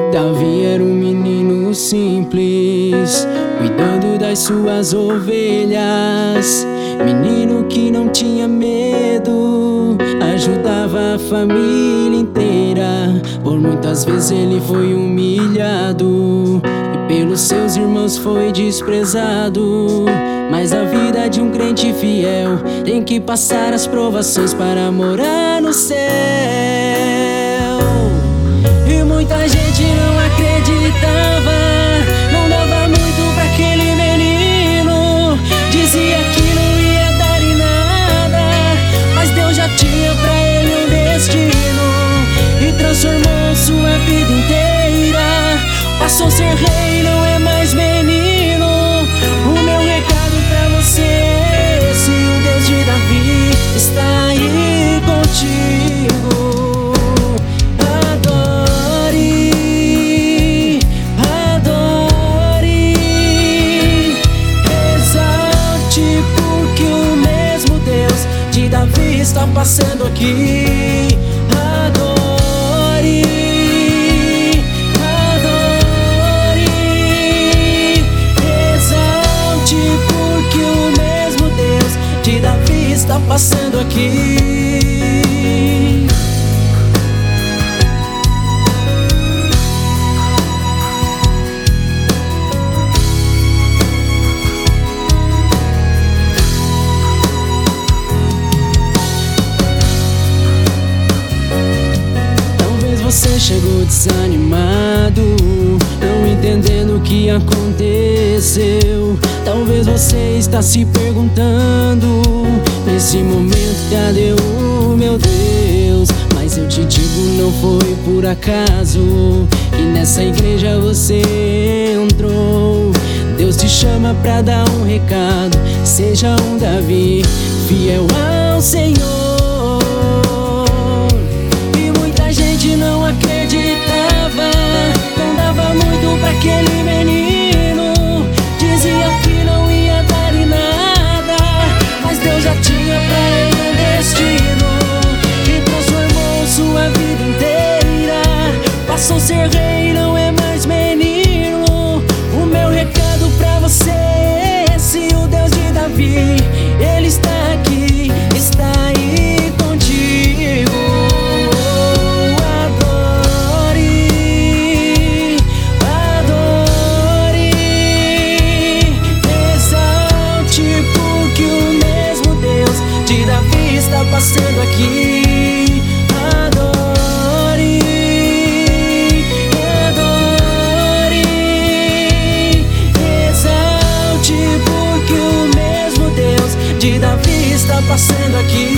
Davi era um menino simples, cuidando das suas ovelhas. Menino que não tinha medo, ajudava a família inteira. Por muitas vezes ele foi humilhado e pelos seus irmãos foi desprezado. Mas a vida de um crente fiel tem que passar as provações para morar no céu. E muita gente não acreditava, não dava muito pra aquele menino. Dizia que não ia dar em nada, mas Deus já tinha pra ele um destino e transformou sua vida inteira. Passou a ser rei, não é mais menino. O meu recado pra você é esse: o Deus de Davi está aí contigo. Davi está passando aqui. Adore, adore, exalte, porque o mesmo Deus de Davi está passando aqui. Você chegou desanimado, não entendendo o que aconteceu. Talvez você está se perguntando nesse momento: cadê o meu Deus? Mas eu te digo, não foi por acaso que nessa igreja você entrou. Deus te chama pra dar um recado: seja um Davi fiel ao Senhor. Não acreditava, não dava muito pra aquele menino. Dizia que não ia dar em nada, mas Deus já tinha pra ele um destino que transformou sua vida inteira. Passou a ser rei, não é mais menino. O meu recado pra você é esse: o Deus de Davi, ele está aqui, está aí contigo. Está passando aqui. Adore, adore, exalte, porque o mesmo Deus de Davi está passando aqui.